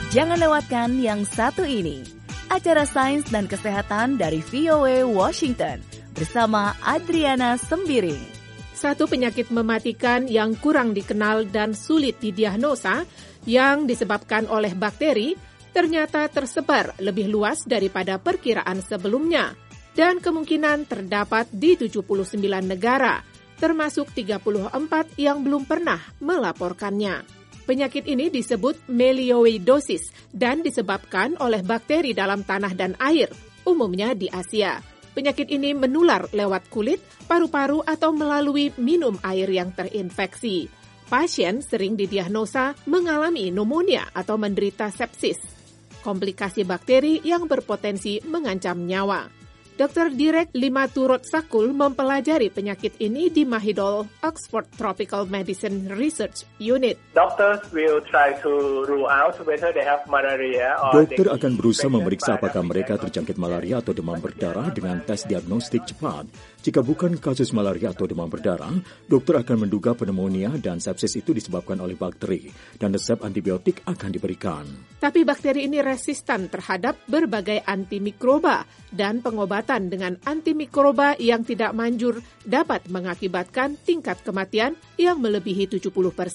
Jangan lewatkan yang satu ini. Acara Sains dan Kesehatan dari VOA Washington bersama Adriana Sembiring. Satu penyakit mematikan yang kurang dikenal dan sulit didiagnosa yang disebabkan oleh bakteri ternyata tersebar lebih luas daripada perkiraan sebelumnya dan kemungkinan terdapat di 79 negara, termasuk 34 yang belum pernah melaporkannya. Penyakit ini disebut melioidosis dan disebabkan oleh bakteri dalam tanah dan air, umumnya di Asia. Penyakit ini menular lewat kulit, paru-paru, atau melalui minum air yang terinfeksi. Pasien sering didiagnosa mengalami pneumonia atau menderita sepsis, komplikasi bakteri yang berpotensi mengancam nyawa. Dr. Direk Limaturot Sakul mempelajari penyakit ini di Mahidol, Oxford Tropical Medicine Research Unit. Doctors will try to rule out whether they have malaria or Dokter akan berusaha memeriksa apakah mereka terjangkit malaria atau demam berdarah dengan tes diagnostik cepat. Jika bukan kasus malaria atau demam berdarah, dokter akan menduga pneumonia dan sepsis itu disebabkan oleh bakteri dan resep antibiotik akan diberikan. Tapi bakteri ini resisten terhadap berbagai antimikroba dan pengobatan dengan antimikroba yang tidak manjur dapat mengakibatkan tingkat kematian yang melebihi 70%.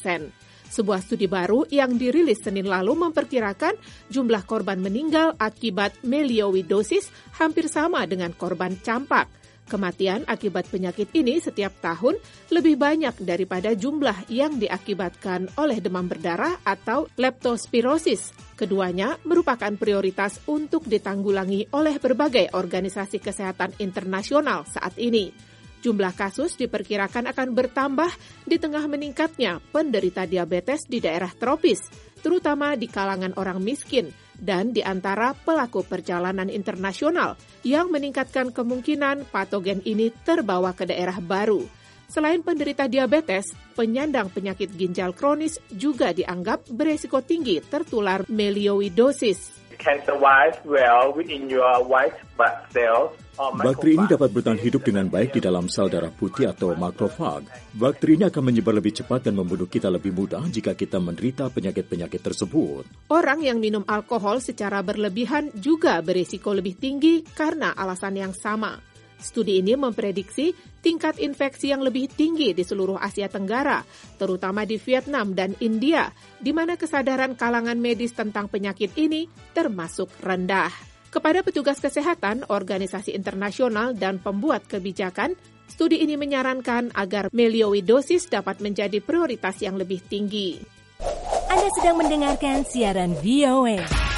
Sebuah studi baru yang dirilis Senin lalu memperkirakan jumlah korban meninggal akibat melioidosis hampir sama dengan korban campak. Kematian akibat penyakit ini setiap tahun lebih banyak daripada jumlah yang diakibatkan oleh demam berdarah atau leptospirosis. Keduanya merupakan prioritas untuk ditanggulangi oleh berbagai organisasi kesehatan internasional saat ini. Jumlah kasus diperkirakan akan bertambah di tengah meningkatnya penderita diabetes di daerah tropis, terutama di kalangan orang miskin dan di antara pelaku perjalanan internasional yang meningkatkan kemungkinan patogen ini terbawa ke daerah baru. Selain penderita diabetes, penyandang penyakit ginjal kronis juga dianggap beresiko tinggi tertular melioidosis. Bakteri ini dapat bertahan hidup dengan baik di dalam sel darah putih atau makrofag. Bakteri ini akan menyebar lebih cepat dan membunuh kita lebih mudah jika kita menderita penyakit-penyakit tersebut. Orang yang minum alkohol secara berlebihan juga berisiko lebih tinggi karena alasan yang sama. Studi ini memprediksi tingkat infeksi yang lebih tinggi di seluruh Asia Tenggara, terutama di Vietnam dan India, di mana kesadaran kalangan medis tentang penyakit ini termasuk rendah. Kepada petugas kesehatan, organisasi internasional, dan pembuat kebijakan, studi ini menyarankan agar melioidosis dapat menjadi prioritas yang lebih tinggi. Anda sedang mendengarkan siaran VOA.